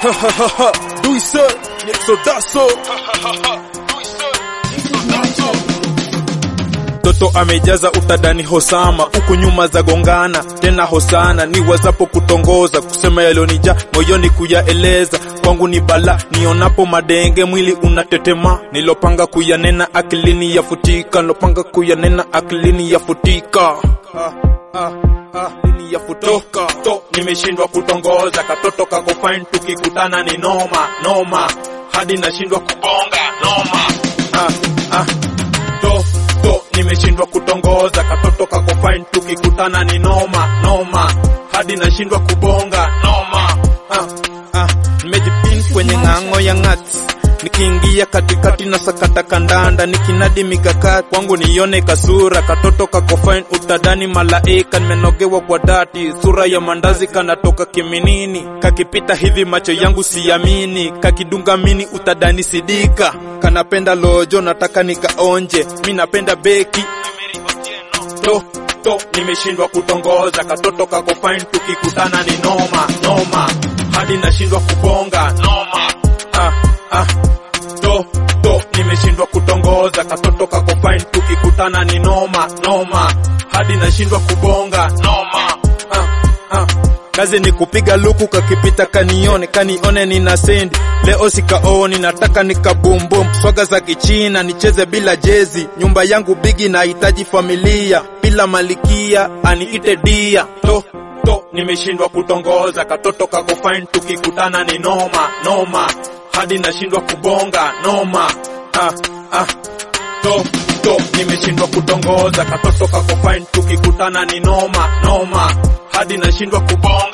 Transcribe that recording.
Duise, Nixodaso. Toto amejaza utadani hosama, huku nyuma za gongana, tena hosana, ni wazapo kutongoza, kusema yalonija, moyoni kuyaeleza, kwangu ni bala, nionapo madenge, mwili unatetema, nilopanga kuyanena akilini yafutika, nilopanga kuyanena akilini yafutika. Lini yafutika, nimeshindwa kutongoza, katoto kako fine, tukikutana ni noma, noma, hadi nashindwa kubonga, noma, nimeshindwa kutongoza, katoto kako fine, tukikutana ni noma, noma, hadi nashindwa kubonga, noma. Nimejipin kwenye ng'ang'o ya ngati, nikiingia katikati na sakata kandanda, nikinadi mikakati, kwangu nione kasura, katoto kako fine, utadani malaika, nimenogewa kwa dati, sura ya mandazi kanatoka kiminini, kakipita hivi macho yangu siamini, kakidunga mini utadani sidika, kanapenda lojo nataka nikaonje, mi napenda beki, nimeshindwa kutongoza, katoto kako fine, tukikutana ni noma, noma, hadi nashindwa kubonga, noma. Nimeshindwa kutongoza, katoto kako fine, tukikutana ni noma, noma, hadi nashindwa kubonga, noma. Kazi ni kupiga luku, kakipita kanione nina sendi, leo sikaoni, nataka nikabumbum, swaga za kichina, nicheze bila jezi, nyumba yangu bigi na hitaji familia, bila malikia, aniite dia, nimeshindwa kutongoza, katoto kako fine, tukikutana ni noma, noma, hadi nashindwa kubonga, noma. Nimeshindwa kutongoza, katoto kako fine, tukikutana ni noma, noma, hadi nashindwa kubonga.